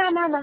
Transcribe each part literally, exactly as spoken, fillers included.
اشمعنى انا؟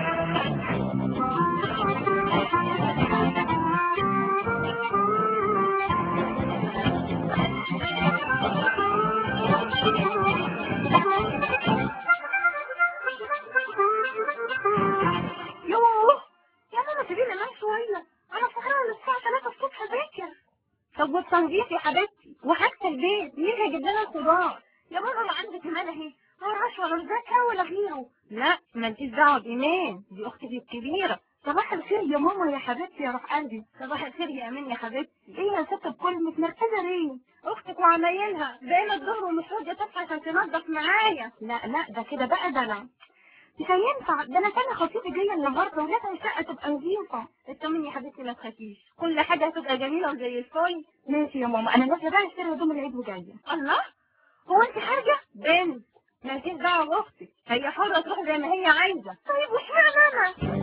يوه يا ماما سيبيني انام شويه، انا سهرانه الساعه ثلاثة الصبح ذاكر. طب والتنظيف يا حبيبتي وحاجة البيت مين هيجيب لنا الخضار؟ يا ماما ما عندك كمان اهي، ما وراش ولا مذاكره ولا غيره. لا مالكيش دعوة بإيمان، دي أختي الكبيرة. صباح الخير يا ماما يا حبيبتي يا روح قلبي. صباح الخير يا أمين يا حبيبتي. ايه يا ست الكل متنرفزه ليه؟ أختك وعمايلها بين الظهر ومش راضية تصحى عشان تنظف معايا. لا لا ده كده بقى دلع، مش هينفع، ده انا كان خطيبي جايه النهارده ولازم الشقه تبقى نظيفه. اطمني يا حبيبتي ما تخافيش، كل حاجة هتبقى جميلة وزي الفل. ماشي يا ماما، انا نازله بقى اشتري هدوم العيد وجايه. الله، هو انت حاجه؟ بنت مالكيش دعوة بأختك، هي حرة تروح زي ما هي عايزة. طيب واشمعنى انا؟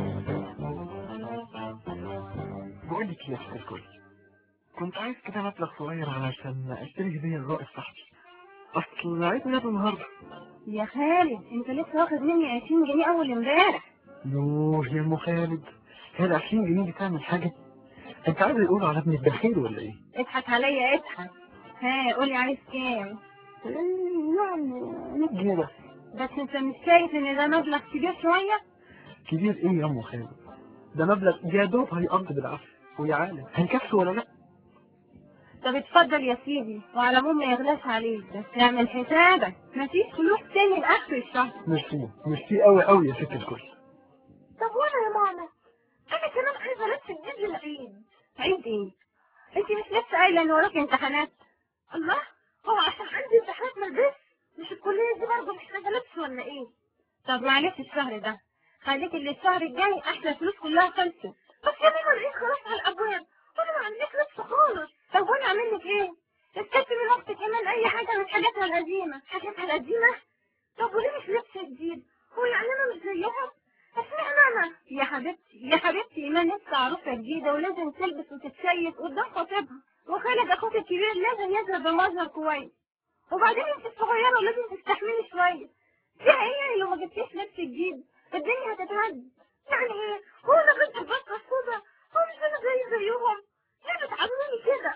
بقول لك يا ست الكل، كنت عايز كده مبلغ صغير علشان اشتري هديه لرائد صاحبي، اصل عيد ميلاده النهارده. يا خالد انت لسه واخد مني عشرين جنيه أول امبارح. يوه يا ام خالد، هي ال عشرين جنيه دي تعمل حاجه؟ انت عايز يقولوا على ابني الدخيل ولا ايه؟ اضحك عليا اضحك. ها قولي عايز كام؟ إيه يعني مية جنيه بس. بس انت مش شايف ان ده مبلغ كبير شوية؟ كبير ايه يا ام خالد؟ ده مبلغ يا دوب هيقضي بالعافيه، ويا عالم هنكفي ولا لا؟ طب اتفضل يا سيدي، وعلى العموم ما يغلاش عليك، بس اعمل حسابك مفيش فلوس تاني لاخر الشهر. ميرسي ميرسي قوي قوي يا ست الكل. طب وانا يا ماما انا كمان عايزه لبس جديد للعيد. عيد ايه؟ انت مش لسه قايله ان وراكي امتحانات؟ الله، هو عشان عندي امتحانات ملبس؟ مش الكليه دي برضه محتاجه لبس ولا ايه؟ طب معلش الشهر ده خليك اللي الشهر الجاي احلى الفلوس كلها خلصت. بس يا ماما العيد خلاص على الابواب وانا ما عنديش لبس خالص. طب وانا اعمل لك ايه؟ اسكتي من اختك كمان اي حاجه من حاجاتها القديمه. حاجاتها القديمه؟ طب وليه مش لبس جديد؟ هو يعني انا مش زيهم؟ اشمعنى انا؟ يا حبيبتي يا حبيبتي ايمان لسه عروسه جديده ولازم تلبس وتتشيك قدام خطيبها، وخالد اخوك الكبير لازم يظهر بمظهر كويس، وبعدين انت الصغيره ولازم تستحملي شويه. فيها ايه يعني لو ما جبتيش لبس جديد؟ الدنيا هتتهد. يعني ايه؟ هو انا بنت البطه السودا؟ هو مش انا زي زيهم؟ ليه بتعاملوني كده؟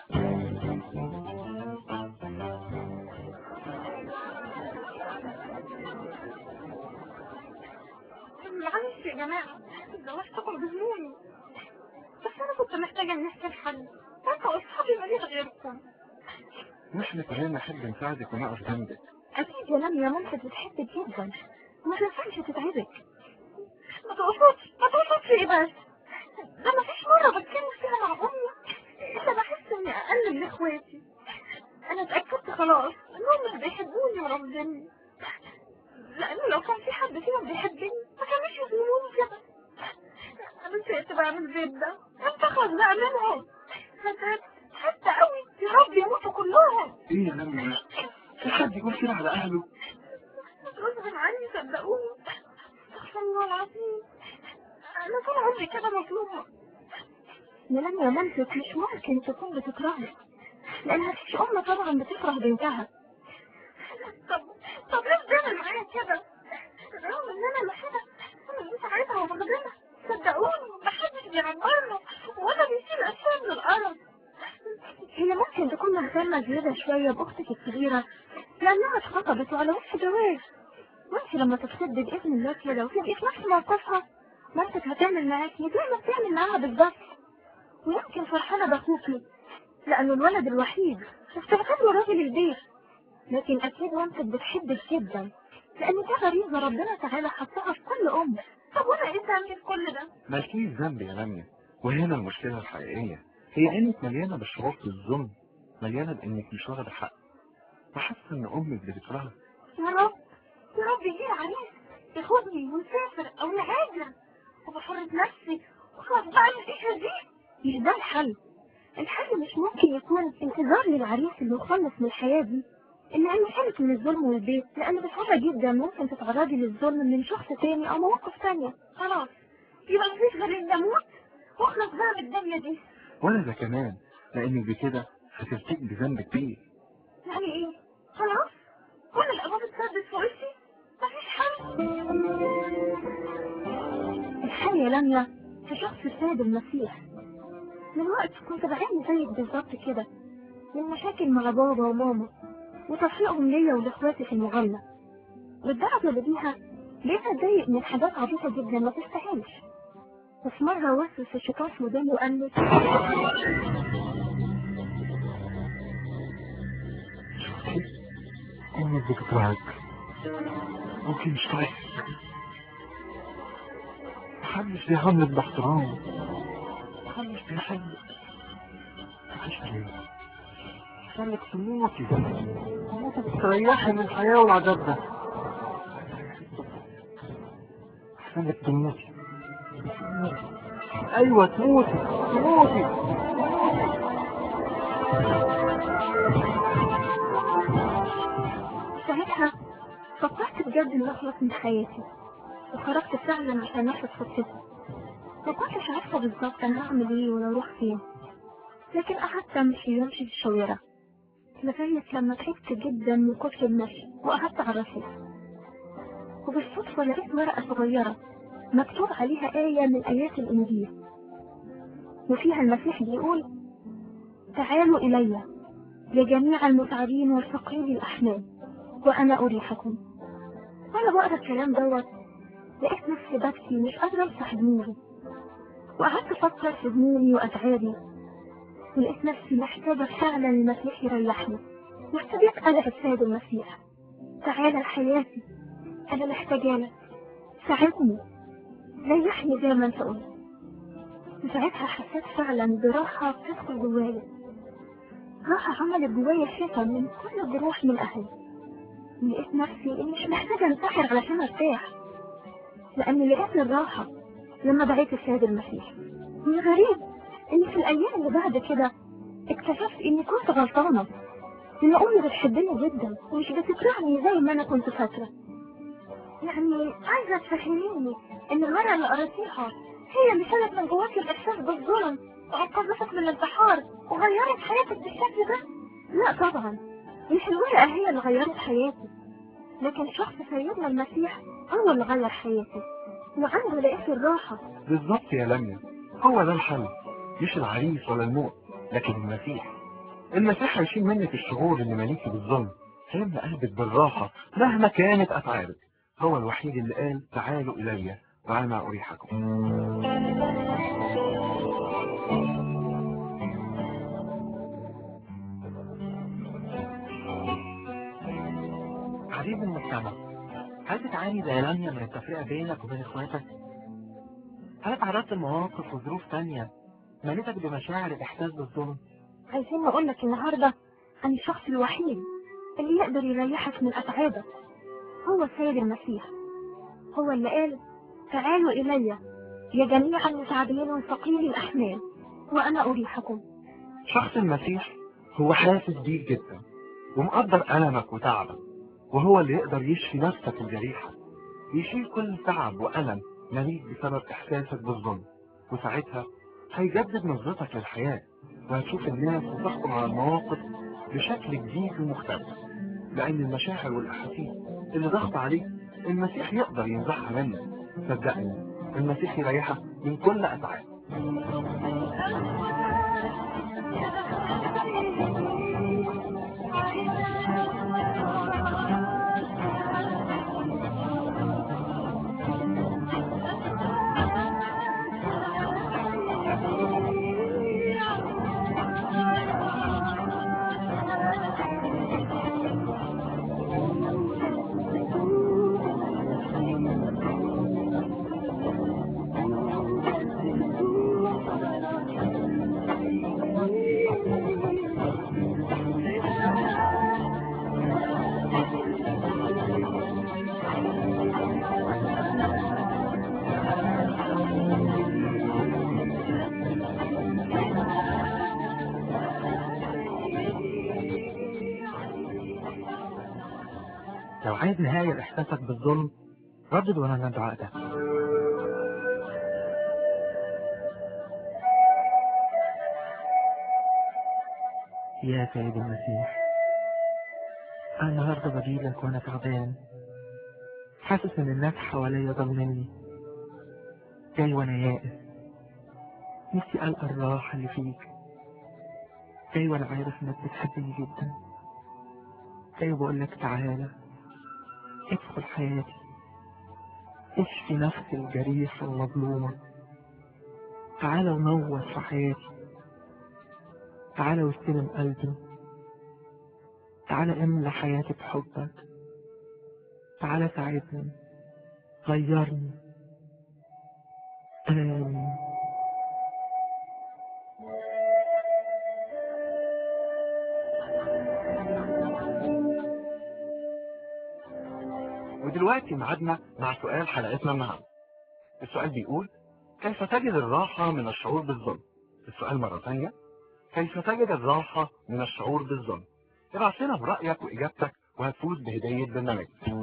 معلش يا جماعه زوجتكم بهموني، بس انا كنت محتاجه ان احكي لحد، انتوا اصحابي ماليش غيركم. واحنا كلنا نحب نساعدك ونقف جنبك. اكيد يا لميا مامتك بتحبك جدا وما تنفعش تتعبك. ما تقصدش ما تقصدش ايه بس؟ ده ما فيش مره بتكلم فيها مع امي الا بحس اني اقل من اخواتي. انا اتاكدت خلاص انهم مش بيحبوني ورافضيني، لانه لو كان في حد فيهم بيحبني ما كانوش يظلموني كده. انا زهقت بقى من البيت ده، انتخذ بقى منهم. حتى حتى قوي يا رب يموتوا كلهم. ايه يا لميا، في حد يقول كده على اهله؟ غصب عني صدقوني، استغفر الله العظيم، انا طول عمري كده مظلومه. يا لميا مامتك مش ممكن تكون بتكرهك، لان مفيش ام طبعا بتكره بنتها. طب طب ليه بتعمل معايا كده؟ رغم ان انا الوحيده انا مش عايزها وبخدمها، صدقوني محدش بيعبرنا ولا بيشيل اشياء من الارض. هي ممكن تكون مهتمه زياده شويه باختك الكبيره لانها اتخطبت وعلى وش جواز، وانت لما تتصدق باذن الله كده وتبقي في نفس موقفها مامتك هتعمل معاكي زي ما بتعمل معاها بالظبط. ويمكن فرحانه باخوكي لانه الولد الوحيد وبتعتبره راجل البيت، لكن اكيد مامتك بتحبك جدا لان دي غريزه ربنا تعالى حطها في كل ام. طب وانا ايه ذنبي في كل ده؟ مالكيش ذنب يا لميا، وهنا المشكله الحقيقيه هي انك مليانه بالشعور بالظلم، مليانه بانك مش واخده حق، وحاسه ان امك بتكرهك. يا رب يا رب يجي عريس ياخدني ونسافر او نهاجر وبحرة نفسي وخلاص بقى العيشه دي. مش ده الحل. الحل مش ممكن يكون انتظار للعريس اللي يخلص من الحياه دي، ان يحميك من الظلم والبيت، لان بصعوبه جدا ممكن تتعرضي للظلم من شخص تاني او مواقف تانية. خلاص يبقى مفيش غير اني اموت واخلص بقى من الدنيا دي. ولا ده كمان، لانك بكده هترتكب بذنب كبير. يعني ايه؟ خلاص كل الابواب اتسدت في وشي، مفيش حل. يا لميا في شخص السيد المسيح. من وقت كنت بعاني زيك بالظبط كده من مشاكل مع بابا وماما وتفريقهم ليا ولاخواتي في المغنى، والدرجة اللي بيها بقيت اتضايق من حاجات عبيطة جدا ما تستاهلش. وفي مرة وسوس الشيطان في وداني وقال لي أمك بتكرهك، ممكن مش طايق، محدش بيعاملك باحترام، محدش بيحبك. مفيش ليه؟ عشانك تموتي تموتي بتريحي من الحياة والعذاب ده، عشانك تموتي. أيوة تموتي تموتي. ساعتها فكرت بجد اني اخلص من حياتي وخرجت فعلا عشان اخد خطتي. ما كنتش عارفة بالظبط انا هعمل ايه ولا اروح فين، لكن قعدت امشي وامشي في الشوارع لغاية لما تعبت جدا من كتر المشي وقعدت على الرصيف، وبالصدفة لقيت ورقة صغيرة مكتوب عليها آية من آيات الإنجيل، وفيها المسيح بيقول: تعالوا إلي يا جميع المتعبين والثقيل الأحمال وأنا أريحكم. وأنا بقرا الكلام دوت لقيت نفسي ببكي مش قادرة أمسح دموعي، وقعدت أفكر في همومي وأتعابي، ولقيت نفسي محتاجة فعلا المسيح يريحني. وابتديت أدعي السيد المسيح: تعالى لحياتي، أنا محتاجة لك، ساعدني، ريحني زي ما أنت قلت. وساعتها حسيت فعلا براحة بتدخل جوايا، راحة عملت جوايا شفا من كل الجروح من أهلي. لقيت نفسي إني مش محتاجة أنتحر علشان أرتاح، لأني لقيت الراحة لما دعيت السيد المسيح. والغريب إني في الأيام اللي بعد كده اكتشفت إني كنت غلطانة، إن أمي بتحبني جدا ومش بتكرهني زي ما أنا كنت فاكرة. يعني عايزة تفهميني إن المرة اللي قريتيها هي اللي شالت من جواكي الإحساس بالظلم وأنقذتك من الانتحار وغيرت حياتك بالشكل ده؟ لا طبعا، مش الورقة هي اللي غيرت حياتي، لكن شخص سيدنا المسيح هو اللي غير حياتي، وعنده لقيت الراحة. بالظبط يا لميا، هو ده الحل، مش العريس ولا الموت، لكن المسيح. المسيح هيشيل منك الشعور اللي ماليكي بالظلم، هيملأ قلبك بالراحة مهما كانت أفعالك. هو الوحيد اللي قال: تعالوا إلي وأنا أريحكم. عزيزي المستمع، هل بتعاني زي لميا من التفرقة بينك وبين اخواتك؟ هل اتعرضت لمواقف وظروف تانية ملتك بمشاعر الإحساس بالظلم؟ عايزين نقولك النهاردة عن الشخص الوحيد اللي يقدر يريحك من أتعابك، هو السيد المسيح. هو اللي قال: تعالوا إلي يا جميع المتعبين والثقيل الأحمال وأنا أريحكم. شخص المسيح هو حاسس بيك جدا ومقدر ألمك وتعبك، وهو اللي يقدر يشفي نفسك الجريحة، يشيل كل تعب وألم مليك بسبب إحساسك بالظلم. وساعتها هيجدد نظرتك للحياة، وهتشوف الناس وتحكم على المواقف بشكل جديد ومختلف، لأن المشاعر والأحاسيس اللي ضغط عليك المسيح يقدر ينزعها منك. صدقني، المسيح يريحك من كل أتعاب. لو عايز نهاية لإحساسك بالظلم، ردد وانا ندعو ده. يا سيد المسيح، أنا النهاردة بجيلك وأنا تعبان، حاسس إن الناس حواليا ظلمني، جاي وانا يائس، نفسي ألقى الراحة اللي فيك. جاي وانا عارف انك بتحبني جدا. جاي وبقول لك تعالى ادخل حياتي، اشفي نفسي الجريحة المظلومة. تعالى ونور في حياتي، تعالى واستلم قلبي، تعالى املى حياتي بحبك، تعالى ساعدني، غيرني. آمين. ودلوقتي ميعادنا مع سؤال حلقتنا النهارده. السؤال بيقول: كيف تجد الراحة من الشعور بالظلم؟ السؤال مرة ثانية: كيف تجد الراحة من الشعور بالظلم؟ ابعت لنا برأيك وإجابتك وهتفوز بهدية برنامج.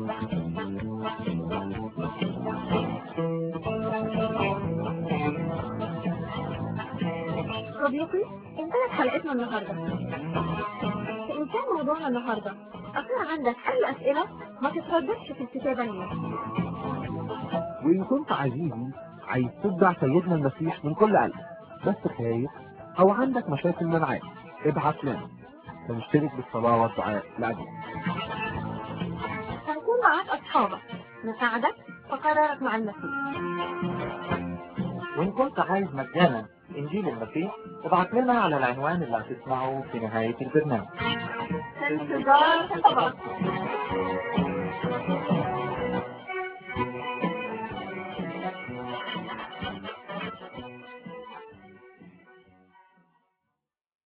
صديقي، انتهت حلقتنا النهاردة. إن كان موضوعنا النهاردة أثار عندك أي أسئلة ما تترددش في الكتابة لنا. وإن كنت عزيزي عايز تتبع سيدنا المسيح من كل قلب بس خايف أو عندك مشاكل معاه، ابعت لنا ونشترك بالصلاة والدعاء لأجلك. هنكون معاك أصحابك نساعدك في قرارك مع المسيح. وإن كنت عايز مجانا إنجيل المسيح ابعت لنا على العنوان اللي هتسمعه في نهاية البرنامج. في انتظار خطابك.